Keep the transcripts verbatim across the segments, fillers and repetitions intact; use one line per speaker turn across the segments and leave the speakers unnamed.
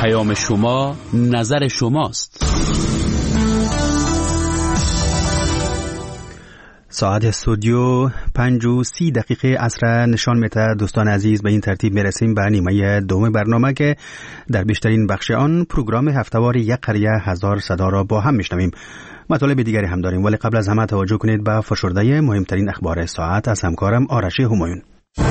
پیام شما نظر شماست.
ساعت استودیو پنج و سی دقیقه عصر نشان میده. دوستان عزیز، به این ترتیب میرسیم به نیمه دوم برنامه که در بیشترین بخش آن پروگرام هفته‌وار یک قریه هزار صدا را با هم میشنویم. مطالب دیگری هم داریم، ولی قبل از همه توجه کنید به فشرده مهمترین اخبار ساعت از همکارم آرش همایون.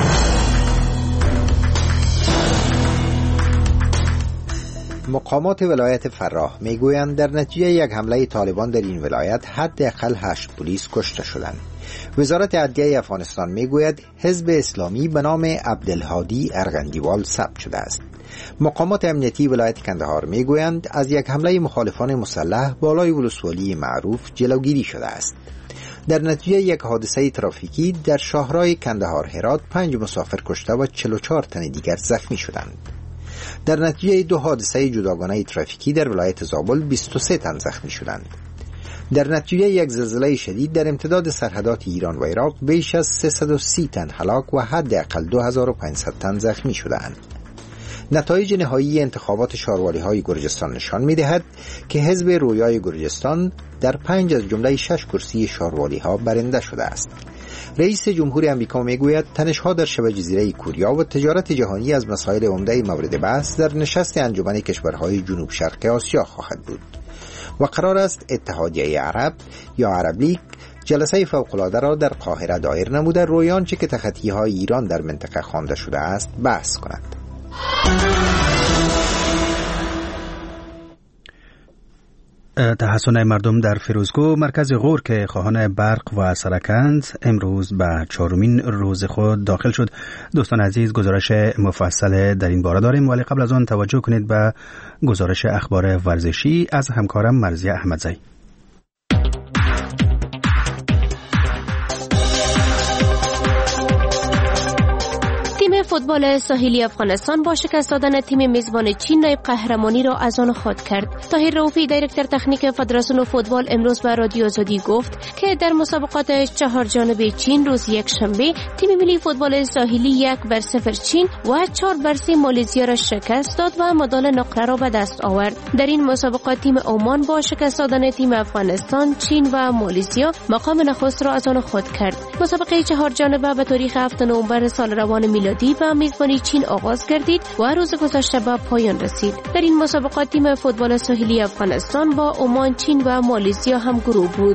مقامات ولایت فراه میگویند در نتیجه یک حمله طالبان در این ولایت حداقل هشت پلیس کشته شدند. وزارت عدلیه افغانستان میگوید حزب اسلامی به نام عبدالهادی ارغندیوال ثبت شده است. مقامات امنیتی ولایت کندهار میگویند از یک حمله مخالفان مسلح بالای ولسوالی معروف جلوگیری شده است. در نتیجه یک حادثه ترافیکی در شاهراه کندهار هرات پنج مسافر کشته و چهل و چهار تن دیگر زخمی شدند. در نتیجه دو حادثه جداگانه ترافیکی در ولایت زابل بیست و سه تن زخمی شدند. در نتیجه یک زلزله شدید در امتداد سرحدات ایران و عراق بیش از سیصد و سی تن هلاک و حداقل دو هزار و پانصد تن زخمی شدند. نتایج نهایی انتخابات شاروالی‌های گرجستان نشان می‌دهد که حزب رویای گرجستان در پنج از جمله شش کرسی شاروالی‌ها برنده شده است. رئیس جمهور آمریکا میگوید تنش‌ها در شبه جزیره کوریا و تجارت جهانی از مسائل عمده مورد بحث در نشست انجمن کشورهای جنوب شرق آسیا خواهد بود و قرار است اتحادیه عرب یا عرب لیگ جلسه فوق‌العاده را در قاهره دایر نموده رویان چه که تخطی‌های ایران در منطقه خوانده شده است بحث کند.
تحسن مردم در فیروزکوه مرکز غور که خواهان برق و سرکند امروز به چهارمین روز خود داخل شد. دوستان عزیز، گزارش مفصل در این باره داریم، ولی قبل از آن توجه کنید به گزارش اخبار ورزشی از همکارم مرزیه احمدزی.
فوتبال ساحلی افغانستان با شکست دادن تیم میزبان چین نایب قهرمانی را از آن خود کرد. طاهر رؤوفی دایرکتور تکنیک فدراسیون فوتبال امروز به رادیو آزادی گفت که در مسابقات چهار جانبه چین روز یک شنبه تیم ملی فوتبال ساحلی یک بر صفر چین و چهار بر سه مالزیا را شکست داد و مدال نقره را به دست آورد. در این مسابقات تیم عمان با شکست دادن تیم افغانستان، چین و مالزیا مقام نخست را از آن خود کرد. مسابقه چهار جانبه به تاریخ هفتم نوامبر سال روان میلادی و میزبانی چین آغاز گردید و روز گذشته به پایان رسید. در این مسابقات تیم فوتبال ساحلی افغانستان با عمان، چین و مالزیا هم گروه بود.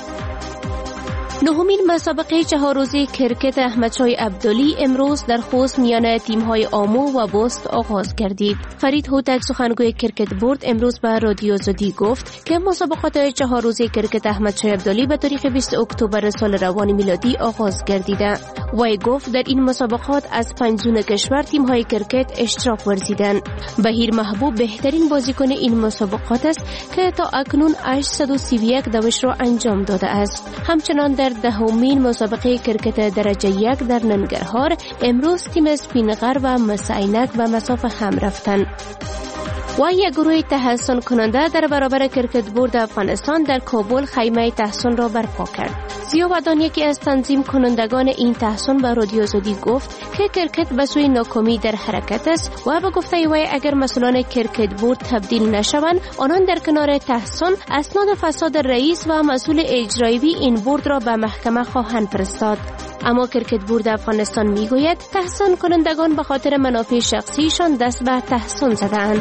نهمین مسابقه چهار روزه کرکت احمدشاه عبدلی امروز در خوست میان تیم‌های آمو و بست آغاز گردید. فرید هوتک سخنگوی کرکت بورد امروز به رادیو آزادی گفت که مسابقات چهار روزه کرکت احمدشاه عبدلی به تاریخ بیست اکتبر سال روان میلادی آغاز گردیده. وی گفت در این مسابقات از پنج زون کشور تیم‌های کرکت اشتراک ورزیدند. بهیر محبوب بهترین بازیکن این مسابقات است که تا اکنون هشتصد و سی و یک دوش را انجام داده است. همچنان در دهمین مسابقه کرکت درجه یک در ننگرهار امروز تیم سپینغر و مسعینک به مسافه هم رفتند. و یک گروه تحسن کننده در برابر کرکت بورد افغانستان در کابل خیمه تحسن را برپا کرد. زیا ودان یکی از تنظیم کنندگان این تحسن به رادیو آزادی گفت که کرکت به سوی ناکامی در حرکت است و به گفته وی اگر مسئولان کرکت بورد تبدیل نشوند آنان در کنار تحسن اسناد فساد رئیس و مسئول اجرایی این بورد را به محکمه خواهند فرستاد. اما کرکت بورد افغانستان میگوید تحسن کنندگان به خاطر منافع شخصیشان دست به تحسن زدند.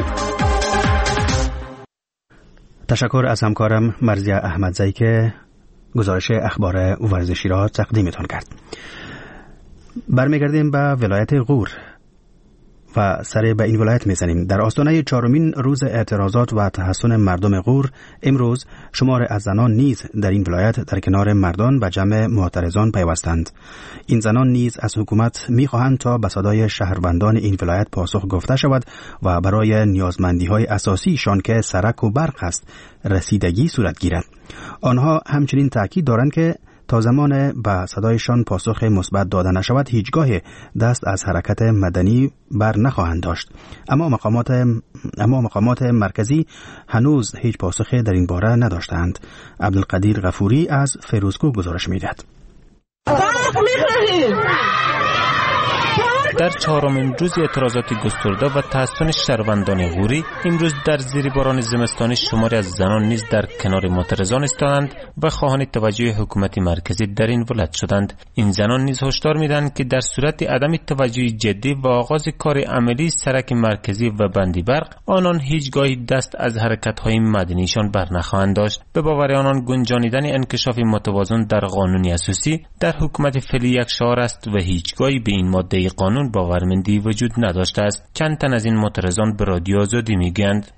تشکر از همکارم مرزیه احمدزی که گزارش اخبار ورزشی را تقدیمتان کرد. برمیگردیم به ولایت غور و سر به این ولایت میزنیم. در آستانه چهارمین روز اعتراضات و تحسن مردم غور امروز شمار از زنان نیز در این ولایت در کنار مردان به جمع معترضان پیوستند. این زنان نیز از حکومت میخواهند تا به صدای شهروندان این ولایت پاسخ گفته شود و برای نیازمندی های اساسیشان که سرک و برق است رسیدگی صورت گیرد. آنها همچنین تاکید دارند که تا زمان به صدایشان پاسخ مثبت داده نشود هیچگاه دست از حرکت مدنی بر نخواهند داشت. اما مقامات اما مقامات مرکزی هنوز هیچ پاسخی در این باره نداشتند. عبدالقدیر غفوری از فیروزکوه گزارش می‌دهد.
برق می‌خواهیم، برق در چهارمین روز اعتراضات گسترده و تحصن شهروندان غوری امروز در زیر باران زمستانی شماری از زنان نیز در کنار معترضان ایستادند و خواهان توجه حکومت مرکزی در این ولایت شدند. این زنان نیز هشدار میدهند که در صورت عدم توجه جدی و آغاز کار عملی سرک مرکزی و بندی برق، آنان هیچگاهی دست از حرکت‌های مدنیشان برنخواهند داشت. به باور آنان گنجانیدن انکشاف متوازن در قانون اساسی در حکومت فعلی یک شعار است و هیچگاهی به این ماده قانون باورمندی وجود نداشته است. چند تن از این معترضان به رادیو آزادی میگویند: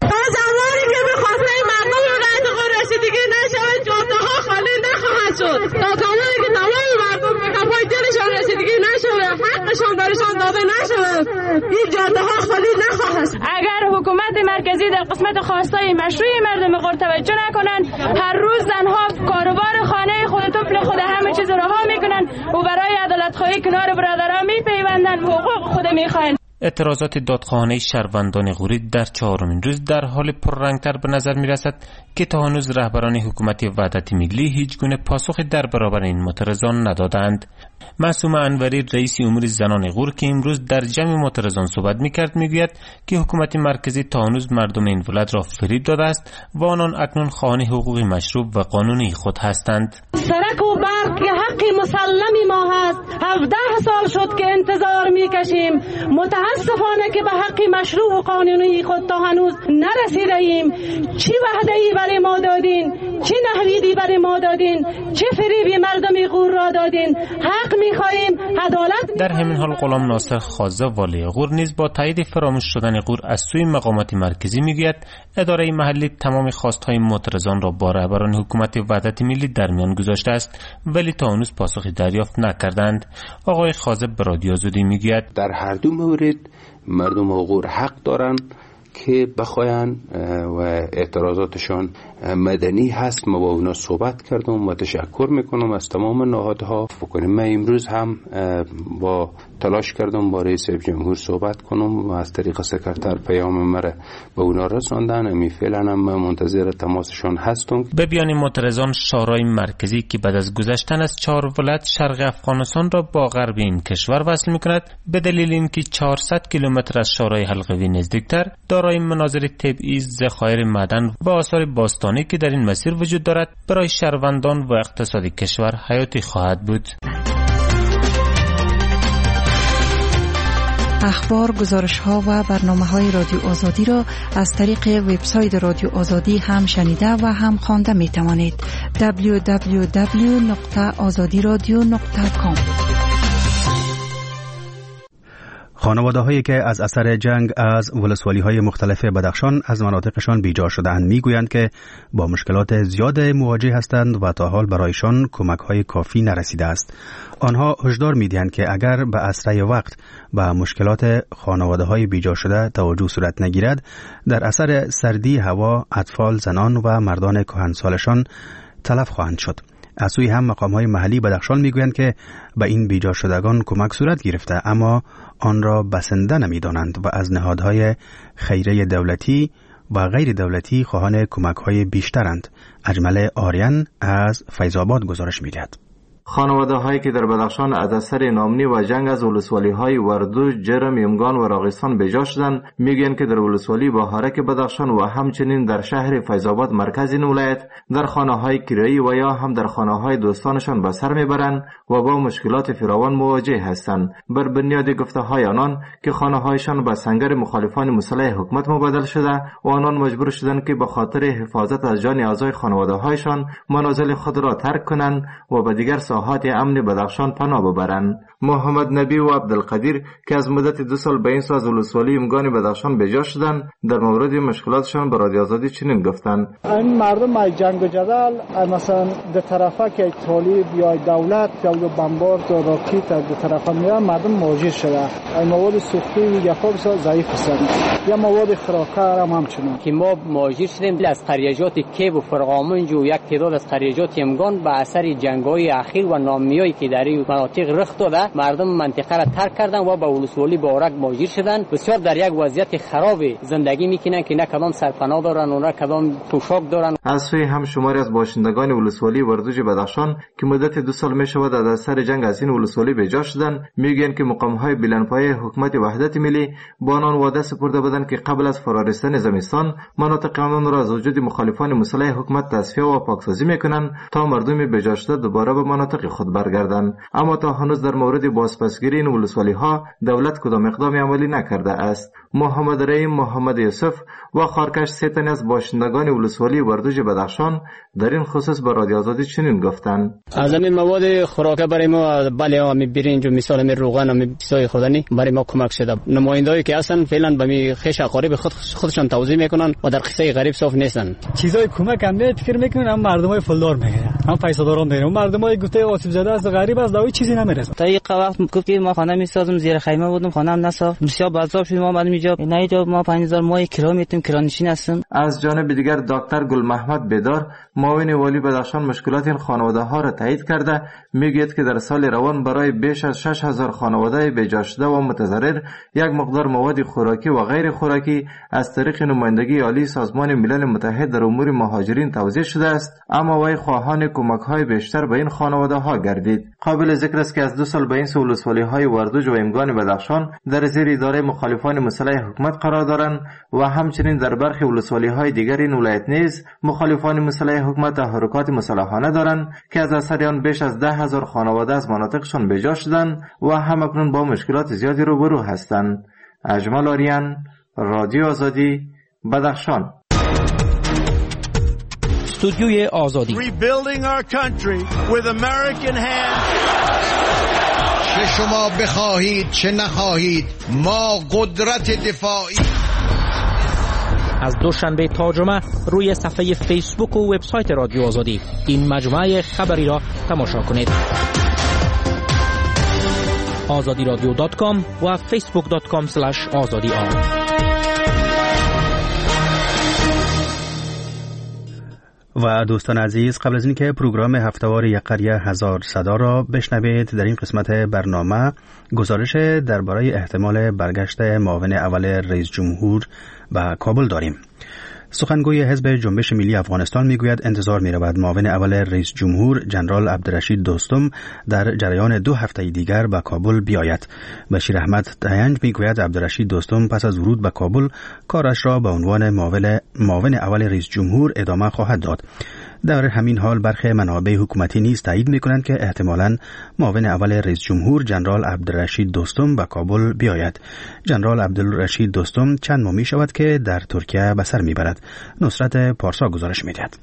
تا زمانی که تمام مردم به کفای دلشان رسیدگی نشود، حقشان برشان داده نشود، این جاده ها خالی نخواهد. اگر حکومت مرکزی در قسمت خواستای مشروع مردم غور توجه نکنند، هر روز زنها کاروبار خانه خود طفل خود همه چیز رها میکنند و برای عدالت خواهی کنار برادران میپیوندند و حقوق خود میخواهند.
اعتراضات دادخواهانه شهروندان غوری در چهارمین روز در حال پررنگتر به نظر می رسد که تا هنوز رهبران حکومت وحدت ملی هیچ گونه پاسخی در برابر این معترضان ندادند. معصومه انوری رئیس امور زنان غور که امروز در جمع معترضان صحبت می‌کرد میگوید که حکومت مرکزی تا هنوز مردم این ولایت را فریب داده است و آنان اکنون خواهان حقوقی مشروع و قانونی خود هستند.
سرک و برق که حقی مسلمی ما هست، هفده سال شد که انتظار میکشیم. متاسفانه که به حقی مشروع و قانونی خود تا هنوز نرسیده ایم. چی وعده‌ای برای ما دادین؟ چی نهریدی برای ما دادین؟ چه فریبی مردم غور را دادین؟ حق می‌خواهیم، عدالت.
در همین حال غلام ناصر خازه والی غور نیز با تایید فراموش شدن غور از سوی مقامات مرکزی میگوید اداره محلی تمام خواست‌های معترضان را با رهبران حکومت وحدت ملی در میان گذاشته است ولی تا هنوز پاسخی دریافت نکردند. آقای خازه به رادیو آزادی میگوید
در هر دو مورد مردم غور حق دارند که بخواین و اعتراضاتشان مدنی هست. ما با اونا صحبت کردم و تشکر میکنم از تمام نهادها بکنیم. من امروز هم با تلاش کردم با رئیس جمهور صحبت کنم و از طریق سکرتر پیام مرا به اونا رساندن. امی فعلا هم منتظر تماسشان هستم.
به بیان معترضان شورای مرکزی که بعد از گذشتن از چهار ولایت شرق افغانستان را با غرب این کشور وصل میکند به دلیل اینکه چهارصد کیلومتر از شورای حلقوی نزدیکتر دارای مناظر طبیعی، ذخایر معدن و آثار باستانی که در این مسیر وجود دارد برای شهروندان و اقتصاد کشور حیاتی خواهد بود.
اخبار، گزارش‌ها و برنامه‌های رادیو آزادی را از طریق وبسایت رادیو آزادی هم شنیده و هم خوانده می‌توانید. دبلیو دبلیو دبلیو نقطه آزادی رادیو نقطه کام.
خانواده هایی که از اثر جنگ از ولسوالی های مختلف بدخشان از مناطقشان بیجا شده‌اند میگویند که با مشکلات زیاد مواجه هستند و تا حال برایشان کمک های کافی نرسیده است. آنها هشدار میدهند که اگر به اسرع وقت به مشکلات خانواده های بیجا شده توجه صورت نگیرد، در اثر سردی هوا اطفال، زنان و مردان کهنسالشان تلف خواهند شد. از سوی هم مقام‌های محلی بدخشان میگویند که به این بیجا شدگان کمک صورت گرفته اما آن را بسنده نمی‌دانند و از نهادهای خیریه دولتی و غیر دولتی خواهان کمک‌های بیشترند. اجمل آریان از فیض‌آباد گزارش می‌دهد.
خانواده هایی که در بدخشان از اثر ناامنی و جنگ از ولسوالی های وردوش، جرم، یمگان و راغستان بیجا شدند میگویند که در ولسوالی بهارک بدخشان و همچنین در شهر فیض‌آباد مرکز این ولایت در خانه های کرایی و یا هم در خانه های دوستانشان به سر میبرند و با مشکلات فراوان مواجه هستند. بر بنیاد گفته های آنان که خانه هایشان به سنگر مخالفان مسلح حکومت مبادل شده و آنان مجبور شدند که به خاطر حفاظت از جان اعضای خانواده هایشان منازل خود را ترک کنند و به دیگر ساحات امن بدخشان پناه ببرند. محمد نبی و عبدالقدیر که از مدت دو سال به این سو از ولسوالی امگان بدخشان بیجا شدند در مورد مشکلاتشان به رادیو آزادی چنین گفتند:
این مردم از جنگ و جدل مثلا دو طرفه که طالب یا دولت یا بمبارد و راکت از دو طرفه میاد مردم مواجه شده. این مواد سوختی و یخاب ضعیف هستند یا مواد خوراکه هم همچنان
که ما مواجه شدیم از خریجات کیب و فرقامنج و یک تعداد از خریجات امگان به اثر جنگ‌های اخیر و نامیایی که در این مناطق رخ داده مردم منطقه را ترک کردن و به ولسوالی بارک مهاجر شدن. بسیار در یک وضعیت خراب زندگی میکنن که نه کدام سرپناه دارن و نه کدام پوشاک دارن.
از سوی هم شماری از باشندگان ولسوالی وردوج بدخشان که مدت دو سال میشود از اثر جنگ از این ولسوالی به جا شدن میگن که مقامهای بلندپایه حکومت وحدت ملی با آنان وعده سپرده بودند که قبل از فرارستن زمستان مناطق آنان را از وجود مخالفان مسلح حکومت تصفیه و پاکسازی میکنند تا مردم به جا شده دوباره به مناطق خود برگردند. اما تا هنوز در مورد بازپسگیری این ولسوالی ها دولت کدام اقدامی عملی نکرده است. محمد رحیم محمد یوسف و خارکش سه تن از باشندگان ولسوالی وردوج بدخشان در این خصوص به رادیو آزادی چنین گفتند:
از این مواد خوراک برای ما بله ها می برنج و مثال می روغن و می چیزای خوردنی برای ما کمک شده. نمایندهایی که اصلا فعلا به می خیش اقارب خود خودشان توضیح میکنن و در قصه غریب صاف نیستن.
چیزای کمک هم نه فکر میکنن هم مردمای پولدار میگیرن هم پیسه داران میگیرن. مردمای گفته آسیب زده است غریب است داوی چیزی نمیرسه.
تا یک وقت گفت که ما خانه میسازم زیر خیمه بودم خانه هم نساخت. بسیار بازار شد ما بعد میجا نه اینجا ما پنج هزار ماه کرایه میتیم کرانشین هستیم.
از جانب دیگر دکتر گل محمد بیدار معاون والی بدخشان مشکلات این خانواده ها را تایید کرده میگوید که در سال روان برای بیش از شش هزار خانواده بیجا شده و متضرر یک مقدار مواد خوراکی و غیر خوراکی از طریق نمایندگی عالی سازمان ملل متحد در امور مهاجرین توزیع شده است، اما وی خواهان کمک های بیشتر به این خانواده ها گردید. قابل ذکر است که از دو سال به این سو ولسوالی های وردوج و ایمگان بدخشان در زیر اداره مخالفان مسلح حکومت قرار دارند و همچنین در برخی ولسوالی های دیگر این ولایت نیز مخالفان مسلح حکومت تحرکات مسلحانه دارند که از اثر آن بیش از ده هزار خانواده از مناطقشان به جا شدند و همکنون با مشکلات زیادی روبرو هستند. اجمل آریان، رادیو آزادی، بدخشان.
استودیوی آزادی.
Rebuilding our country with American hands.
چه شما بخواهید چه نخواهید ما قدرت دفاعی.
از دوشنبه تا جمعه روی صفحه فیسبوک و وبسایت رادیو آزادی این مجموعه خبری را تماشا کنید. آزادی رادیو دات کام و فیسبوک دات کام اسلش آزادی آر.
و دوستان عزیز، قبل از اینکه پروگرام هفتهوار یک قریه هزار صدا را بشنوید، در این قسمت برنامه گزارش درباره احتمال برگشت معاون اول رئیس جمهور به کابل داریم. سخنگوی حزب جنبش ملی افغانستان میگوید انتظار می‌رود معاون اول رئیس جمهور جنرال عبدالرشید دوستم در جریان دو هفته دیگر به کابل بیاید. بشیر احمد تینج میگوید عبدالرشید دوستم پس از ورود به کابل کارش را به عنوان معاون اول رئیس جمهور ادامه خواهد داد. در همین حال برخی منابع حکومتی نیز تایید می‌کنند که احتمالاً معاون اول رئیس جمهور جنرال عبدالرشید دوستم به کابل بیاید. جنرال عبدالرشید دوستم چند ماه می‌شود که در ترکیه به سر می‌برد. نصرت پارسا گزارش می‌دهد.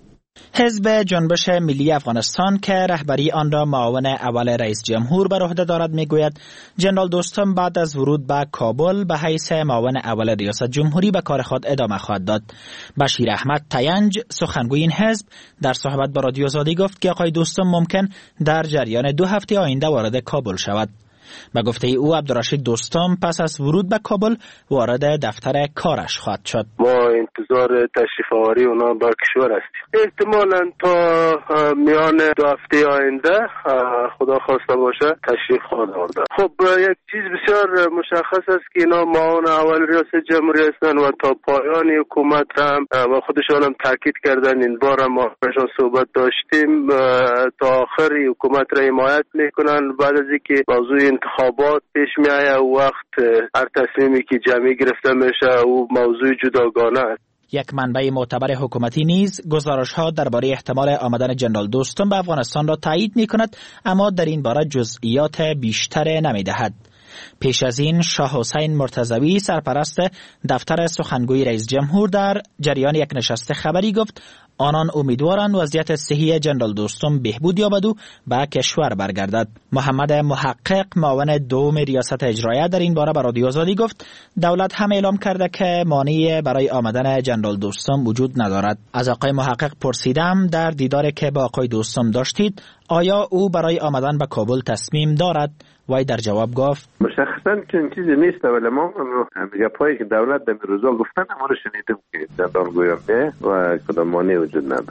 حزب جنبش ملی افغانستان که رهبری آن را معاون اول رئیس جمهور بر عهده دارد میگوید جنرال دوستم بعد از ورود به کابل به حیث معاون اول ریاست جمهوری به کار خود ادامه خواهد داد. بشیر احمد تینج سخنگوی این حزب در صحبت با رادیو آزادی گفت که آقای دوستم ممکن در جریان دو هفته آینده وارد کابل شود. به گفته او عبدالرشید دوستم پس از ورود به کابل وارد دفتر کارش خواهد شد.
ما انتظار تشریف آوری اونا به کشور هستیم. احتمالاً تا میان دو هفته آینده خدا خواسته باشه تشریف خواهد آورد. خب یک چیز بسیار مشخص است که اینا معاون اول ریاست جمهوری هستند و تا پایان حکومت هم و خودشان هم تاکید کردن این بار هم ما باشون صحبت داشتیم تا آخر حکومت را حمایت میکنن. بعد از اینکه موضوع انتخابات پیش می آید وقت هر تصمیمی که جمعی گرفته میشه او موضوع جداگانه است.
یک منبع معتبر حکومتی نیز گزارش‌ها درباره احتمال آمدن جنرال دوستم به افغانستان را تایید می‌کند، اما در این باره جزئیات بیشتر نمی‌دهد. پیش از این شاه حسین مرتضوی سرپرست دفتر سخنگوی رئیس جمهور در جریان یک نشست خبری گفت آنان امیدوارند وضعیت صحی جنرال دوستم بهبود یابد و به کشور برگردد. محمد محقق معاون دوم ریاست اجرایه در این باره به رادیو آزادی گفت دولت هم اعلام کرده که مانعی برای آمدن جنرال دوستم وجود ندارد. از آقای محقق پرسیدم در دیداری که با آقای دوستم داشتید آیا او برای آمدن به کابل تصمیم دارد؟ وای در جواب گفت
مشخصاً چنین چیزی نیست، ولی ما میگه پایی که دولت در روزا گفتن ما رو شنیدیم که جنرال گویا و کدام مانعی وجود نداره.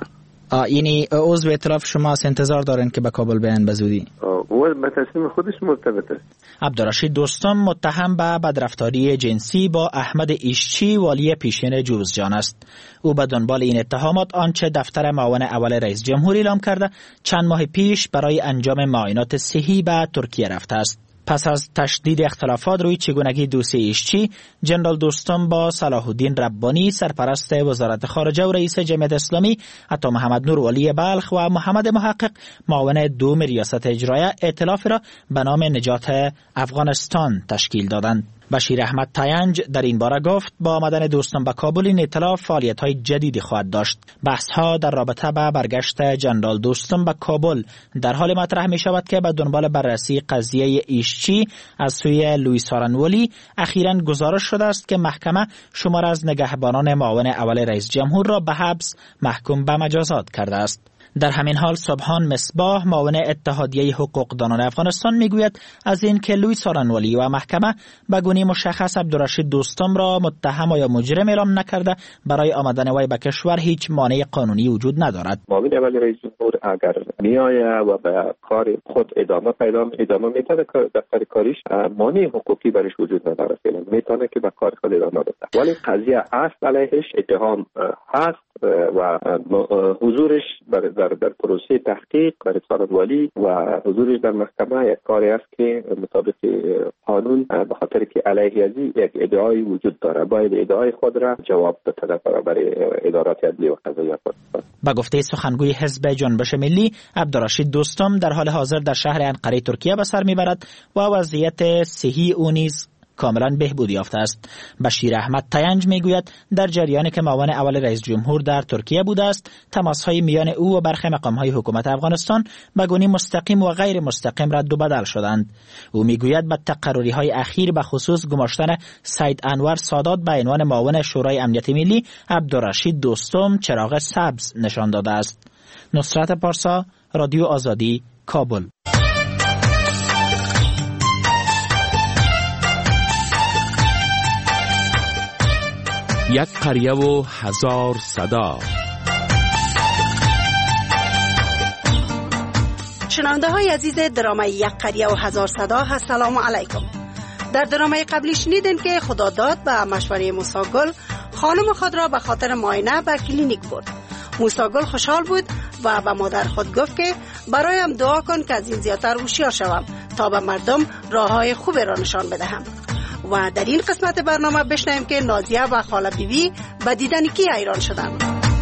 یعنی عضو ائتلاف شما از انتظار دارن که به کابل بیان به زودی؟
او به تصمیم خودش مرتبط است.
عبدالرشید دوستم متهم به بدرفتاری جنسی با احمد ایشچی والی پیشین جوزجان است. او به دنبال این اتهامات آنچه دفتر معاون اول رئیس جمهور اعلام کرده چند ماه پیش برای انجام معاینات صحی به ترکیه رفته است. پس از تشدید اختلافات روی چگونگی دوسیه ایشچی، جنرال دوستم با صلاح الدین ربانی سرپرست وزارت خارجه و رئیس جمعیت اسلامی، عطا محمد نور ولی بلخ و محمد محقق معاون دوم ریاست اجرایه ائتلاف را به نام نجات افغانستان تشکیل دادند. بشیر احمد تاینج در این باره گفت با آمدن دوستان به کابل این ائتلاف فعالیت‌های جدیدی خواهد داشت. بحث‌ها در رابطه با برگشت جنرال دوستم به کابل در حال مطرح می شود که به دنبال بررسی قضیه ایشچی از سوی لوئیس هارنولی اخیراً گزارش شده است که محکمه شمار از نگهبانان معاون اول رئیس جمهور را به حبس محکوم به مجازات کرده است. در همین حال سبحان مصباح معاون اتحادیه حقوقدانان افغانستان میگوید از این که لوئیس هارنولی و محکمه به گونه مشخص عبدالرشید دوستم را متهم یا مجرم اعلام نکرده برای آمدن وی به کشور هیچ مانع قانونی وجود ندارد.
معاون اول رئیس جمهور اگر میآید و به کار خود ادامه پیدا ادامه میده دفتر کاریش مانع حقوقی برش وجود نداره، فعلا میتونه که به کار خود ادامه بده، ولی قضیه اصل علیهش اتهام هست و حضورش در در پروسه تحقیق برای هارنولی و حضورش در محکمه یک کاری است که مطابق قانون به خاطر که علیه ازی یک ادعای وجود داره، باید ادعای خود را جواب بده برای ادارات عدلی و قضاییه.
با گفته سخنگوی حزب جنبش ملی عبدالرشید دوستم در حال حاضر در شهر انقره ترکیه به سر میبرد و وضعیت صحی او نیز کاملا بهبود یافته است. بشیر احمد تاینج میگوید در جریانی که معاون اول رئیس جمهور در ترکیه بوده است، تماس‌های میان او و برخی مقام‌های حکومت افغانستان به گونه مستقیم و غیر مستقیم رد و بدل شدند. او میگوید به تقرری‌های اخیر به خصوص گماشتن سید انور سادات به عنوان معاون شورای امنیت ملی عبدالرشید دوستم چراغ سبز نشان داده است. نصرت پارسا، رادیو آزادی، کابل.
یک قریه و هزار صدا.
شنونده های عزیز درامه یک قریه و هزار صدا، السلام علیکم. در درامه قبلی شنیدین که خداداد به مشوره موسیگل خانم خود را به خاطر معاینه به کلینیک برد. موسیگل خوشحال بود و به مادر خود گفت که برایم دعا کن که از این زیادتر هوشیار شوم تا به مردم راه های خوب را نشان بدهم. و در این قسمت برنامه بشنویم که نازیه و خاله بیبی به دیدن کی حیران شدند.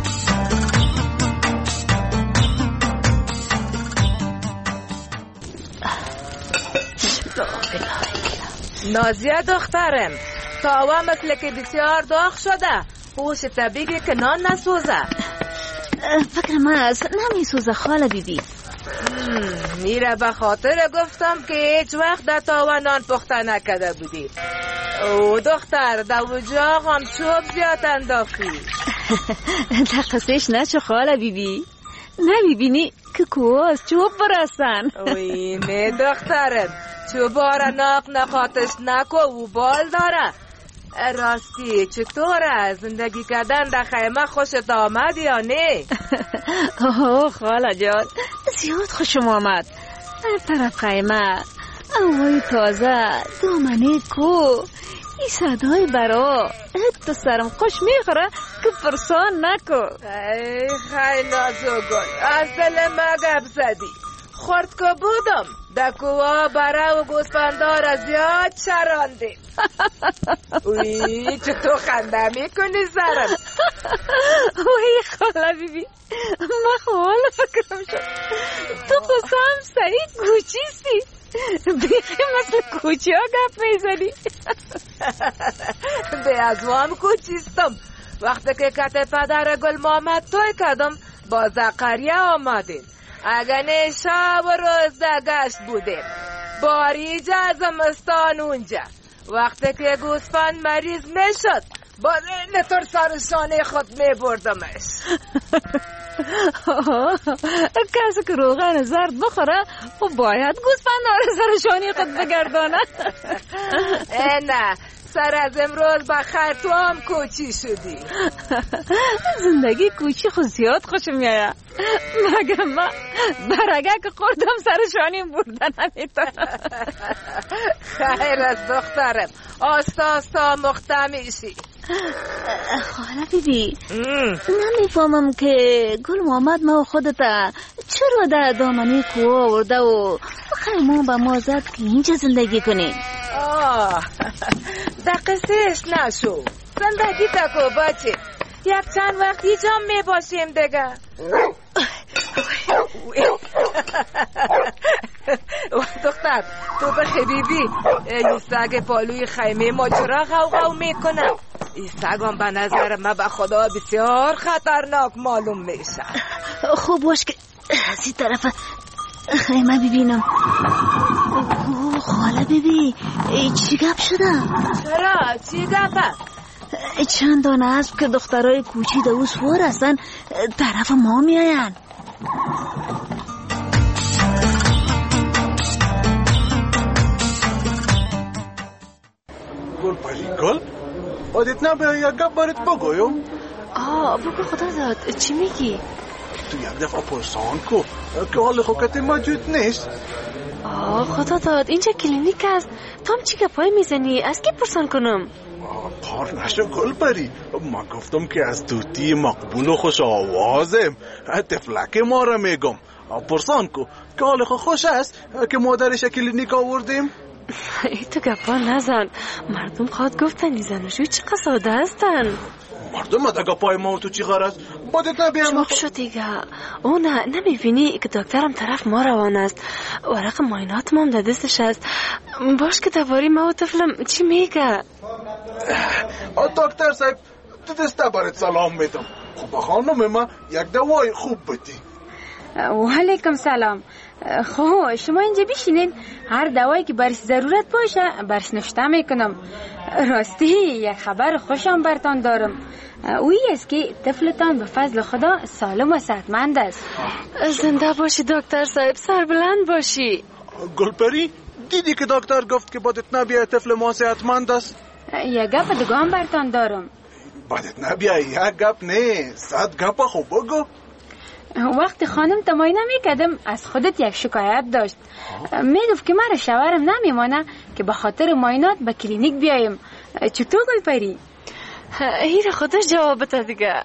نازیه دخترم، تاوا مثل که بسیار داغ شده، هوش طبیعی که نان نسوزه.
فکر من از نمیسوزه خاله بیبی.
میره به خاطر گفتم که هیچ وقت در تاوا نان پخته نکده بودی. او دختر در وجاق هم چوب زیاد انداختی.
دقیقش نچه خاله بیبی، نمیبینی که کوه از چوب برسن.
اوی نه دخترم، چوبارا ناق نخاتش نکو و بال داره. راستی چطوره زندگی کردن در خیمه خوشت آمد یا نه؟
اوه خاله جان زیاد خوشم آمد. در طرف خیمه هوای تازه، دامنه کو، این صدای برا حتی سرم خوش میخوره که پرسان نکو.
ای خیلی نازو گل، از دل مگب زدی. خورد که بودم در کوه برا و گوسفندار از یاد چراندیم. اوی چطور خنده میکنی سرم؟
اوی خاله بیبی، من خوال فکرم شد تو قسم سعید گوچیستی، بیخی مثل کوچی ها گفت میزنی.
به از وام کوچیستم. وقتی که کت پدر گل محمد توی کردم با زقریه آمدیم. اگه شب و روز در گشت بودیم، باریج از زمستان اونجا. وقتی که گوسفند مریض میشد با نطور سر شانه خود میبردمش.
کسی که روغن زرد بخوره و باید گوسفند آره سر شانه خود بگردانه.
نه دختر از امروز با خرطوم کوچی شدی.
زندگی کوچی خود زیاد خوشم میاد، مگه من برگه که خوردم سر شانیم بردن نمیتونم.
خیر از دخترم، آستا آستا مخته میشی.
خاله بیبی نمیفهمم که گل محمد ما خودتا چرا در دامنی کوه آورده و خیمون با ما زد که اینجا زندگی کنیم.
آه دقیقش نشو، زندگی تکو باچه، یک چند وقت اینجا میباشیم دیگه. دختر تو به خبیبی این سگ پالوی خیمه ما چرا غوغو میکنه؟ این سگم به نظر من به خدا بسیار خطرناک معلوم میشه.
خوب باش که از این طرف خیمه ببینم. اوه خاله بیبی چی گپ شده؟
چرا؟ چی گپه؟
چند دانه اسب که دخترای کوچی دو سوار هستن طرف ما میاین.
گل پری گل آدیت نبه یک گپ برات بگویم.
آه بگو خدا داد، چی میگی؟
تو یک دفعه پرسان کو که حال خوکت موجود نیست.
آه خدا داد اینجا کلینیک است، تو هم چی گپای میزنی؟ از کی پرسان کنم؟
پار نشو گل پری، ما گفتم که از دوتی مقبول و خوش آوازم تفلک ما را میگم. پرسان کو که حال خوش است که مادرش کلینیک آوردیم.
ای تو گپا نزن، مردم خواد گفتن زنشوی چه قصاده هستن.
مردم دگه پای ما و تو چی غرض؟ بادت نبیم
چوب شو دیگه. او نه نمیبینی که دکترم طرف ما روان است، ورق ماینات هم در دستش است. باش که دواری ما و طفلم چی میگه؟
دکتر صاحب تو دسته برات سلام میدم. خب خانم ما یک دوای خوب بدی.
و علیکم سلام. خب شما اینجا بشینین، هر دوایی که برش ضرورت باشه برش نوشته میکنم. راستی یک خبر خوشم برتان دارم، اویی است که طفلتان به فضل خدا سالم و صحتمند است.
زنده باشی دکتر صاحب، سربلند باشی.
گلپری دیدی که دکتر گفت که بادت نبیه طفل ما صحتمند است؟
یک گپ دیگه هم برتان دارم.
بادت نبیه یک گپ نه، صد گپ خوب بگو.
وقتی خانم تماینه میکردم از خودت یک شکایت داشت. میگفت که مرا شوهرم نمیمانه که به خاطر معاینات به کلینیک بیایم. چطور گلپری؟
این خودش جواب بده دیگه.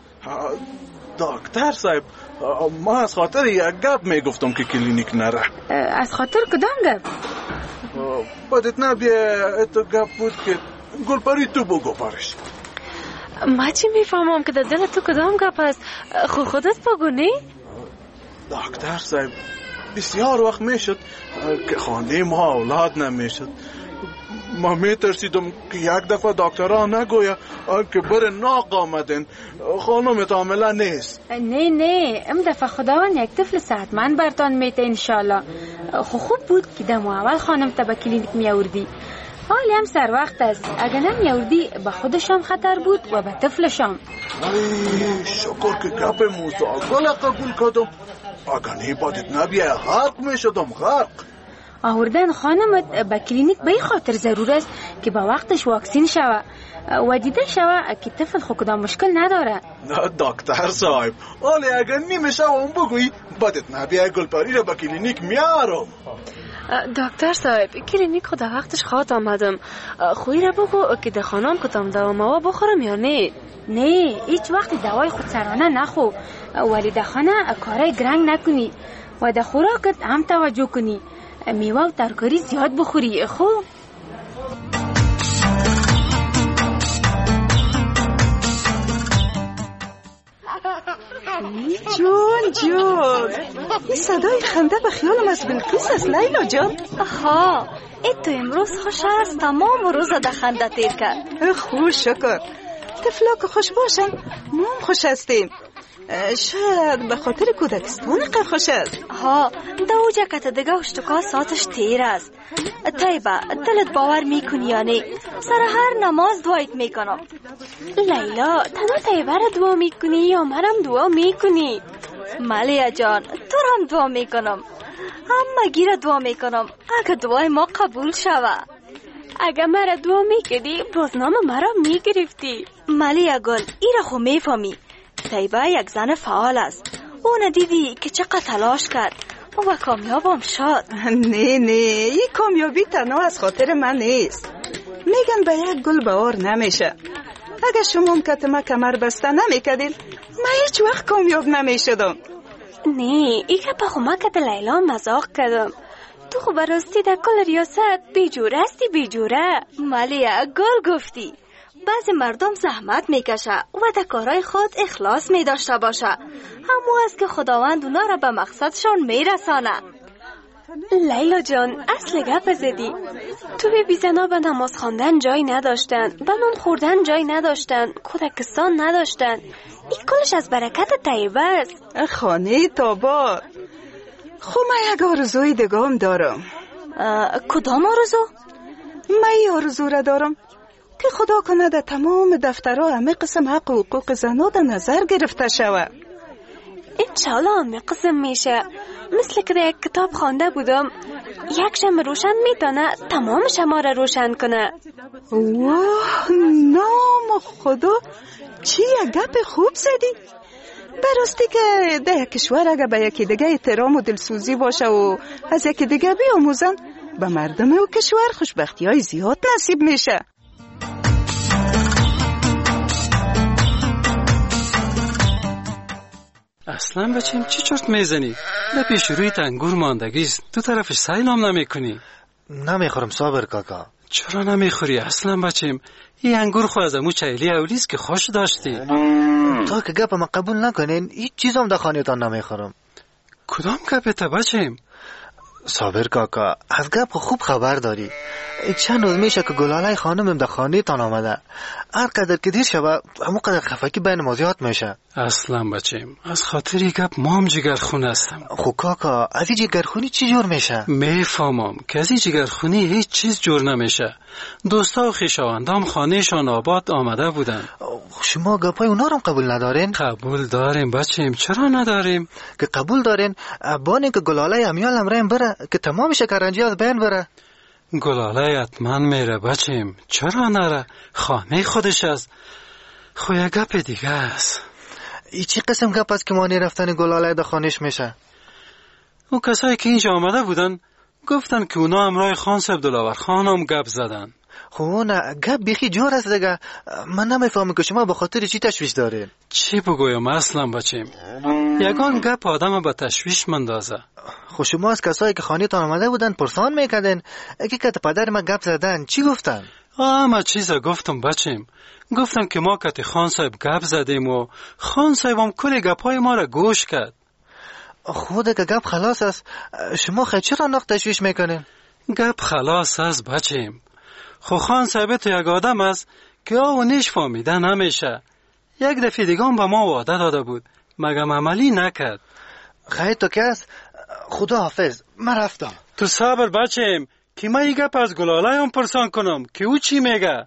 دکتر صاحب ما از خاطر یک گپ میگفتم که کلینیک نره.
از خاطر کدام گپ؟
بادت نبیه تو گپ بود که گلپری تو بگو پرش.
ما چی میفهمم که در دل تو کدام گپ است؟ خود خودت بگو نی؟
دکتر صاحب بسیار وقت میشد که خانه ما اولاد نمیشد. ما میترسیدم که یک دفعه دکترها نگویه که بر ناق آمدن خانمت عامله نیست.
نه نه ام دفعه خداوند یک طفل صحتمند برتان میته انشالله. خو خوب بود که دم اول خانم تا به کلینیک میاوردی. حالی هم سر وقت است، اگه نمیاوردی به خودشم خطر بود و به طفلشم.
ای شکر که گپ موسی گل قبول کردم، اگه نه بادت نبیه غرق میشدم غرق.
آوردن خانمت به کلینیک به خاطر ضرور است که با وقتش واکسین شوه و دیده شوه که طفل خود کدام مشکل نداره.
نه دکتر صاحب حالی اگه نمیشه اون بگوی بادت نبیه گلپری را به کلینیک میارم.
دکتر صاحب کلینیک خود وقتش خواد آمدم، خوی را بگو که ده خانم کدام دوا موا بخورم یا نه؟
نه هیچ وقت دوای خود سرانه نخو، ولی ده خانه کارای گرنگ نکنی و ده خوراکت هم توجه کنی، میوه و ترکاری زیاد بخوری. خوب
جون جون این صدای خنده به خیالم از بلقیس است لیلا جان.
آها ای تو امروز خوش است، تمام روز ده خنده تیر کرد.
خوش شکر. طفلا که خوش باشن ما هم خوش هستیم. شاید به خاطر کودکستان که خوش است.
ها دو جکت دیگه اشتکا ساعتش تیر است. طیبه دلت باور میکنی یا نه؟ سر هر نماز دعایت میکنم. لیلا تنها طیبه را دعا میکنی یا منم دعا میکنی؟ ملیا جان تو هم دعا میکنم، همه گیره دعا میکنم اگه دعای ما قبول شوه.
اگه مرا دعا میکردی بازنامه مرا میگرفتی.
ملیه گل ایره خو میفهمی. طیبه یک زن فعال است. اون دیدی که چقدر تلاش کرد و کامیابم شد.
نه نه این کامیابی تنها از خاطر من نیست. میگن به یک گل بهار نمیشه. اگه شما هم کتما کمر بسته نمیکدین من هیچ وقت کامیاب نمیشدم.
نه ای که به خمکت لیلا مزاق کردم. تو خو براستی در کل ریاست بیجوره استی بیجوره.
ملیه گل گفتی. بعضی مردم زحمت میکشه و در کارهای خود اخلاص میداشته باشه. همو است که خداوند اونا را به مقصدشان میرسانه.
لیلا جان اصل گپ زدی. تو بی زنا به نماز خواندن جای نداشتن، به نون خوردن جای نداشتن، کودکستان نداشتن. این کلش از برکت طیبه است.
خانه تابا. خب من یک آرزوی دگام دارم.
کدام آرزو؟
من این آرزو را دارم که خدا کنه در تمام دفترها همه قسم حق و حقوق زنها در نظر گرفته شود.
انشالله همه قسم میشه. مثل که در یک کتاب خوانده بودم یک شمع روشن میتونه تمام شمع را روشن کنه.
واه نام خدا چی یک گپ خوب زدی. براستی که در یک کشور اگه به یکی دیگه احترام و دلسوزی باشه و از یکی دیگه بیاموزن به مردم و کشور خوشبختی های زیاد نصیب میشه.
اصلا بچیم چی چرت میزنی؟ در پیش روی انگور ماندگیست. تو طرفش سیلام نمیکنی؟
نمیخورم صابر کاکا.
چرا نمیخوری اصلا بچیم؟ این انگور خو از امو چیلی اولیست که خوش داشتی.
تا که گپ ما قبول نکنین هیچ چیزم در خانه تان نمیخورم.
کدام گپت بچیم؟
صابر کاکا از گپ خوب خبر داری. چند روز میشه که گلاله خانمم در خانه تان آمده. هر قدر که دیر شوه همون قدر خفگی بین ما زیاد میشه.
اصلا بچیم از خاطر این گپ ما هم جگرخون هستم.
خو کاکا از این جگرخونی چی جور میشه؟
میفهمم که از این جگرخونی هیچ چیز جور نمیشه. دوستا و خویشاوندام خانهشان آباد آمده بودن.
شما گپای اونا رو قبول ندارین؟
قبول داریم بچیم. چرا نداریم؟
که قبول دارین بانه که گلاله امیال امرین بره که تمام شکرنجی از بین بره.
گلاله حتما میره بچیم. چرا نره؟ خانه خودش است. خو یک گپ دیگه است.
ای چی قسم گپ است که مانی رفتن گلاله در خانهش میشه؟
اون کسایی که اینجا آمده بودن گفتن که اونا همراه خان صاحب دلاور خانم گپ زدن.
خب اون گپ بیخی جور است دیگه. من نمیفهمم که شما به خاطر چی تشویش دارین.
چی بگویم اصلا بچیم؟ یگان گپ آدم به تشویش مندازه.
خب شما از کسایی که خانه تان آمده بودن پرسان میکردن اگه که پدر ما گپ زدن چی گفتن؟
آه چیزا گفتم بچیم. گفتم که ما کتی خان صاحب گپ زدیم و خان صاحب هم کل گپای ما را گوش کرد.
خود که گپ خلاص است شما خیلی چرا نقد تشویش میکنین؟
گپ خلاص است بچیم. خو خان صاحب تو یک آدم است که آو نیش فهمیده نمیشه. یک دفعه دیگه هم به ما وعده داده بود مگم عملی نکرد.
خیلی تو که است خدا حافظ من رفتم.
تو صبر بچیم که من یک گپ از گلاله هم پرسان کنم که او چی میگه.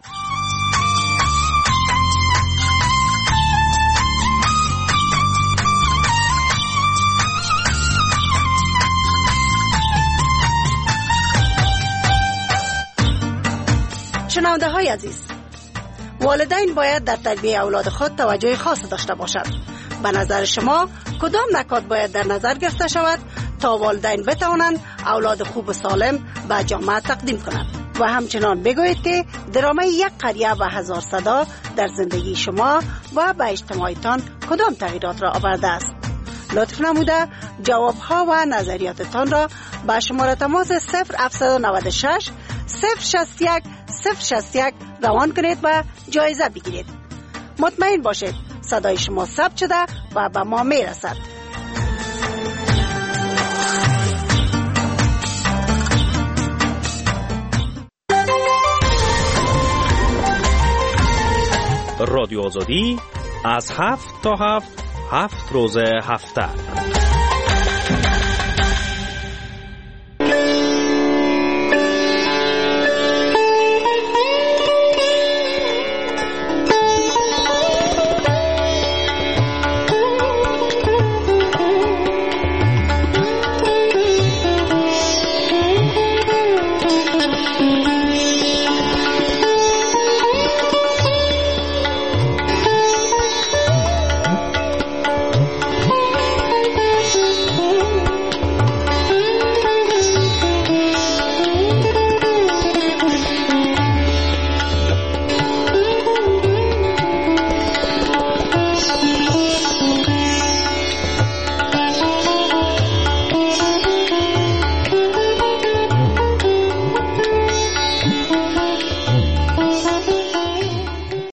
شنونده های عزیز، والدین باید در تربیت اولاد خود توجه خاص داشته باشند. به نظر شما کدام نکات باید در نظر گرفته شود تا والدین بتوانند اولاد خوب و سالم به جامعه تقدیم کنند؟ و همچنان بگویید که درامه یک قریه و هزار صدا در زندگی شما و به اجتماعتان کدام تغییرات را آورده است. لطف نموده جوابها و نظریاتتان را به شماره تماس صفر هفت نه شش صفر شصت یک صفر شصت یک روان کنید و جایزه بگیرید. مطمئن باشید صدای شما ثبت شده و به ما میرسد.
رادیو آزادی از هفت تا هفت هفت روز هفته